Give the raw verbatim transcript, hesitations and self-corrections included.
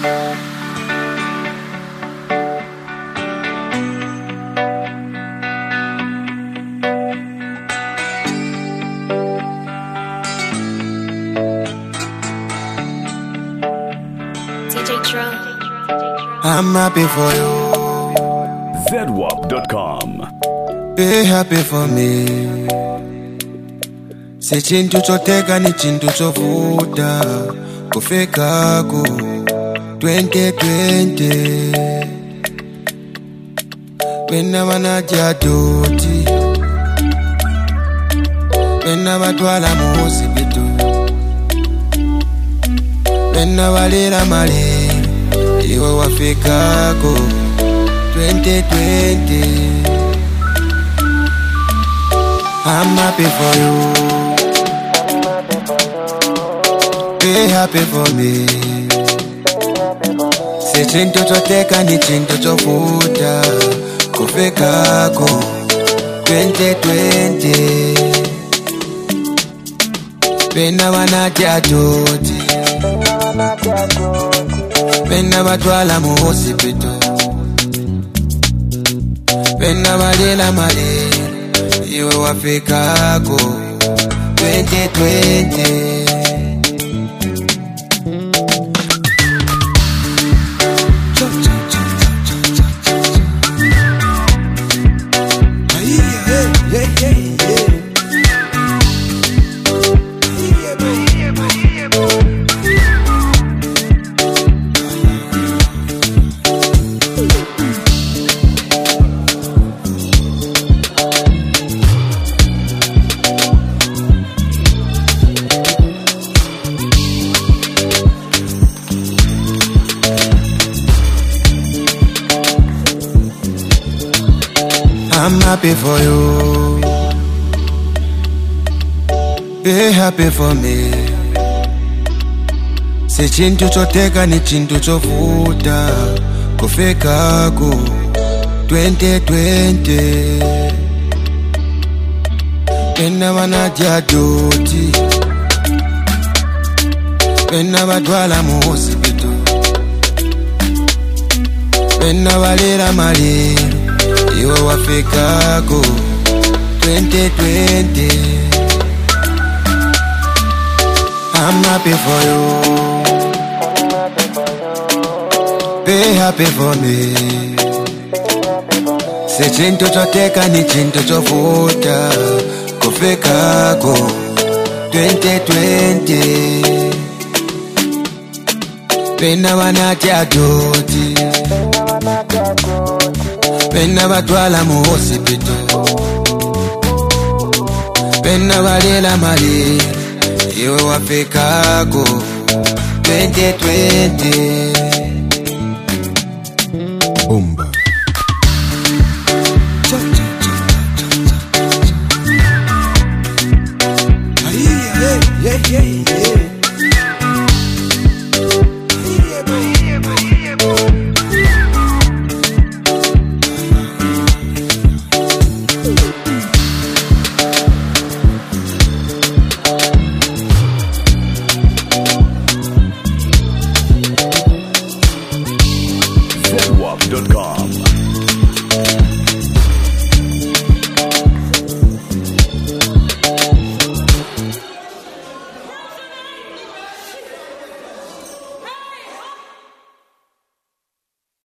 I'm happy for you. zedwap dot com. Be happy for me. Se chintu choteka ni chintu chovuta kufika ku twenty twenty. Pena wanaja doti, pena watwala muhospital, pena walira mali iwe wafika ku twenty twenty. I'm happy for you. Be happy for me. Se chintu choteka ni chintu chovuta kufika ku twenty twenty. Pena wanaja doti, pena watwala muhospital, pena walila mali iwe wafika ku twenty twenty. I'm happy for you. Be happy for me. Se chintu choteka ni chintu chovuta kufika ku twenty twenty. Pena wanaja doti, pena watwala muhospital, pena walira mali iwe wafika ku twenty twenty. I'm happy for you. Be happy for me. Se chintu choteka ni chintu chovuta kufika ku twenty twenty. Pena wanaja doti, pena watwala muhospital, pena walila mali iwe wafika ku twenty twenty.